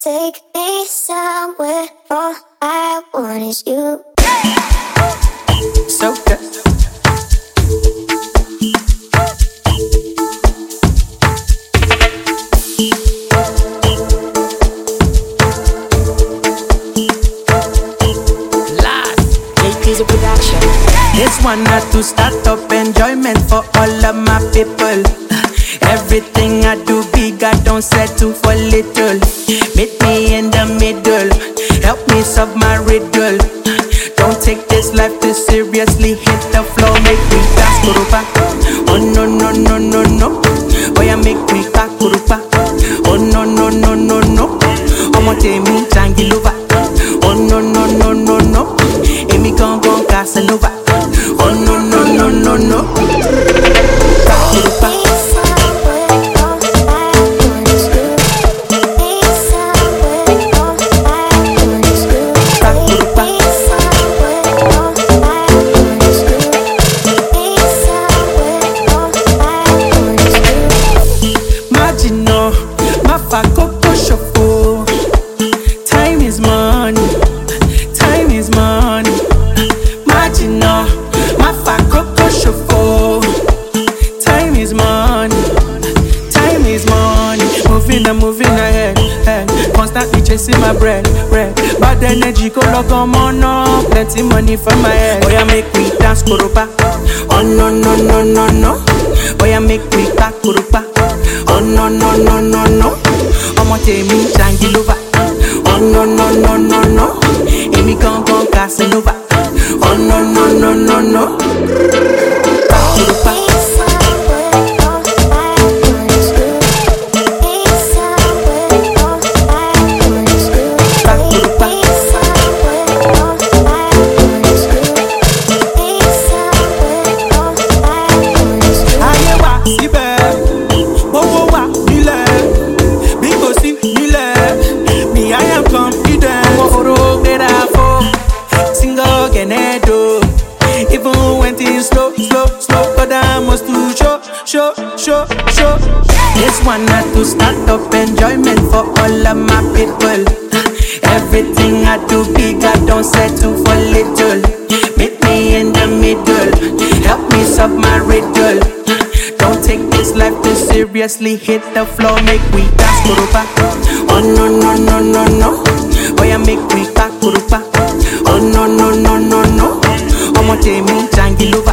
Take me somewhere, all I want is you. So good. JP's a production. This one not to start up enjoyment for all of my people. Everything I do big, I don't settle for little. Meet me in the middle, help me solve my riddle. Don't take this life too seriously, hit the floor, make me dance kurupa. Oh no no no no no, oh yeah make me back kurupa. Oh no no no no no, I'ma take me jangiluva. Oh no no no no no, Amy gon' Casanova. Oh no no no no no, back kurupa. Time is money, time is money. Marginal, my coco shuffle. Time is money, time is money. Moving ahead, constantly chasing my bread. Bad energy, go lock on up. Plenty money for my head. Oh yeah, make me dance kurupa. Oh no no no no no. Oh yeah, make me back kurupa. Oh no no no no no. I'ma take me jangiluva. Oh no no no no no, Amy gon' Casanova. Oh no no no no no, back to the back. Even when things slow, but I must to show. This one not to start up enjoyment for all of my people. Everything I do big, I don't settle for little. Meet me in the middle, help me solve my riddle. Don't take this life too seriously, hit the floor, make me dance kurupa. Oh no no no no no, oh yeah make me back kurupa. Oh no no no no no, I'ma take me jangiluva.